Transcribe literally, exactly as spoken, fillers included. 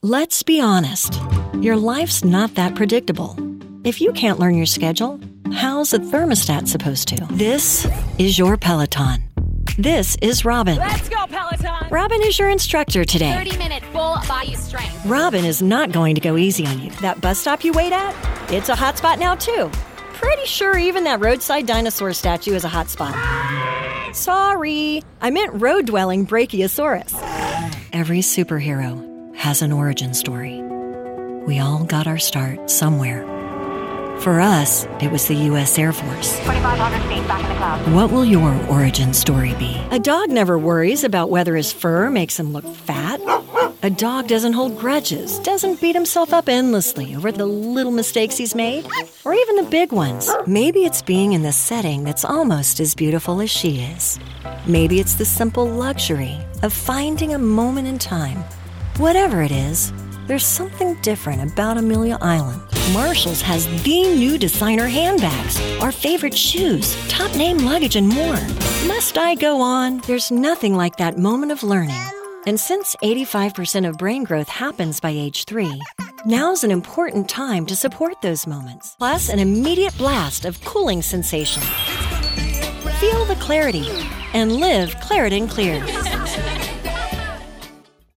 Let's be honest. Your life's not that predictable. If you can't learn your schedule, how's a thermostat supposed to? This is your Peloton. This is Robin. Let's go, Peloton! Robin is your instructor today. thirty-minute full body strength. Robin is not going to go easy on you. That bus stop you wait at, it's a hot spot now too. Pretty sure even that roadside dinosaur statue is a hot spot. Sorry, I meant road-dwelling Brachiosaurus. Every superhero has an origin story. We all got our start somewhere. For us, it was the U S Air Force. twenty-five hundred feet back in the cloud. What will your origin story be? A dog never worries about whether his fur makes him look fat. A dog doesn't hold grudges, doesn't beat himself up endlessly over the little mistakes he's made, or even the big ones. Maybe it's being in the setting that's almost as beautiful as she is. Maybe it's the simple luxury of finding a moment in time. Whatever it is, there's something different about Amelia Island. Marshall's has the new designer handbags, our favorite shoes, top name luggage, and more. Must I go on? There's nothing like that moment of learning. And since eighty-five percent of brain growth happens by age three, now's an important time to support those moments. Plus, an immediate blast of cooling sensation. Feel the clarity and live Claritin Clear.